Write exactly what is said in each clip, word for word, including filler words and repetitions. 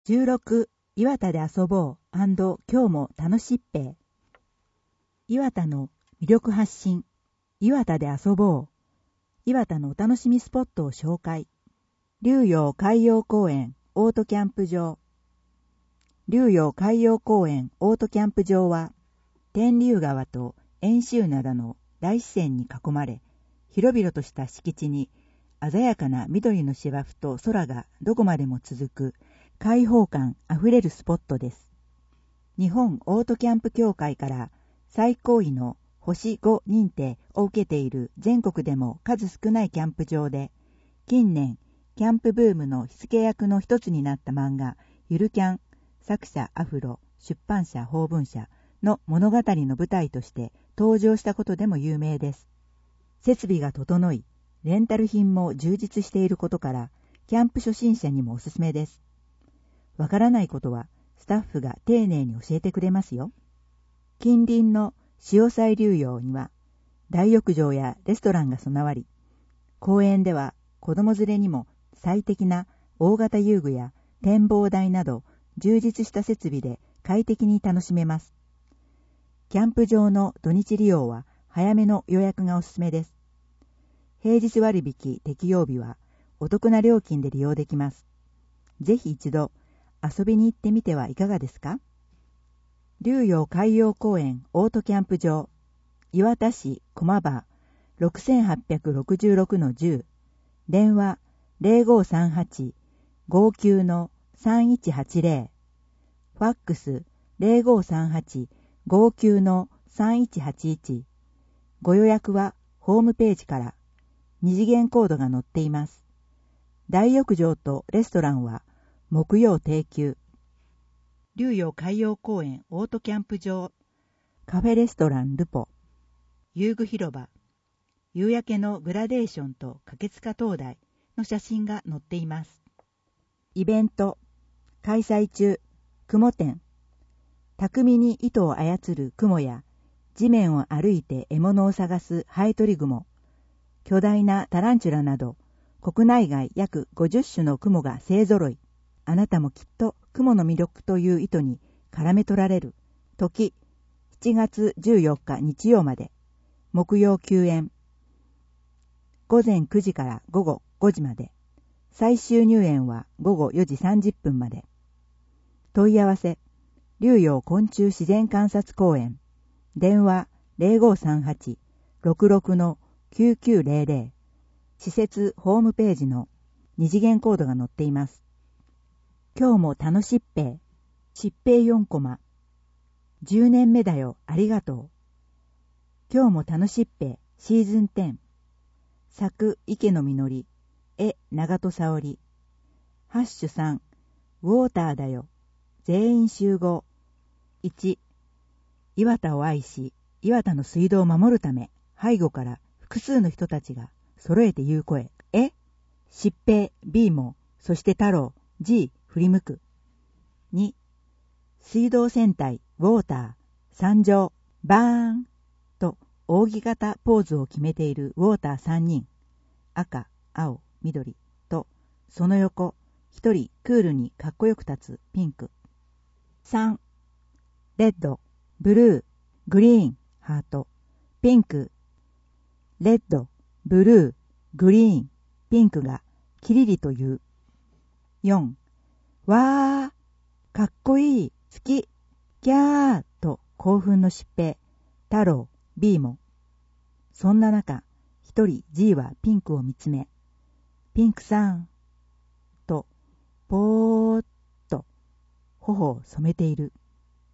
じゅうろく、岩田で遊ぼう&今日も楽しっぺ。岩田の魅力発信。岩田で遊ぼう。岩田のお楽しみスポットを紹介。竜陽海洋公園オートキャンプ場。竜陽海洋公園オートキャンプ場は、天竜川と遠州灘の大自然に囲まれ、広々とした敷地に鮮やかな緑の芝生と空がどこまでも続く開放感あふれるスポットです。日本オートキャンプ協会から最高位の星ご認定を受けている全国でも数少ないキャンプ場で、近年キャンプブームの火付け役の一つになった漫画ゆるキャン、作者アフロ、出版社法文社の物語の舞台として登場したことでも有名です。設備が整い、レンタル品も充実していることから、キャンプ初心者にもおすすめです。わからないことはスタッフが丁寧に教えてくれますよ。近隣の潮騒竜陽には大浴場やレストランが備わり、公園では子供連れにも最適な大型遊具や展望台など充実した設備で快適に楽しめます。キャンプ場の土日利用は早めの予約がおすすめです。平日割引適用日はお得な料金で利用できます。ぜひ一度遊びに行ってみてはいかがですか？竜陽海洋公園オートキャンプ場、岩田市駒場 ろくはっぴゃくろくじゅうろくのじゅう、電話 ゼロごさんはち ごきゅうのさんいちはちゼロ、ファックス ゼロごさんはち ごきゅうのさんいちはちいち、ご予約はホームページから。二次元コードが載っています。大浴場とレストランは木曜定休。竜陽海洋公園オートキャンプ場、カフェレストランルポ、遊具広場、夕焼けのグラデーションと駆けつか灯台の写真が載っています。イベント開催中、雲展、巧みに糸を操る雲や地面を歩いて獲物を探すハエトリグモ、巨大なタランチュラなど国内外約ごじゅっしゅの雲が勢ぞろい。あなたもきっと雲の魅力という糸に絡め取られる。時しちがつじゅうよっか日曜まで。木曜休園。午前くじから午後ごじまで。最終入園は午後よじさんじゅっぷんまで。問い合わせ竜陽昆虫自然観察公園、電話 ゼロごさんはち ろくろくのきゅうきゅうゼロゼロ、施設ホームページの二次元コードが載っています。今日も楽しっぺ。疾病よんコマ。じゅうねんめだよ、ありがとう。今日も楽しっぺシーズンじゅう。作池のみのり、絵長戸沙織。ハッシュさん、ウォーターだよ。全員集合。いち、岩田を愛し、岩田の水道を守るため、背後から複数の人たちが揃えて言う声。え、疾病 B も、そして太郎 G 振り向く。に、水道戦隊ウォーター参上バーンと扇形ポーズを決めているウォーターさんにん。赤、青、緑と、その横、一人クールにかっこよく立つピンク。さん、レッド、ブルー、グリーン、ハート、ピンク、レッド、ブルー、グリーン、ピンクがキリリと言う。よん、わー、かっこいい、好き、キャーと興奮の疾病、太郎、B も。そんな中、一人 G はピンクを見つめ、ピンクさん、と、ぽーっと、頬を染めている。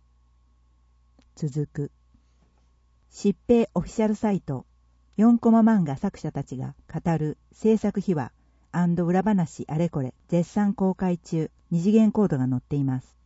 続く。疾病オフィシャルサイト、よんコマ漫画作者たちが語る制作秘話&裏話あれこれ絶賛公開中。二次元コードが載っています。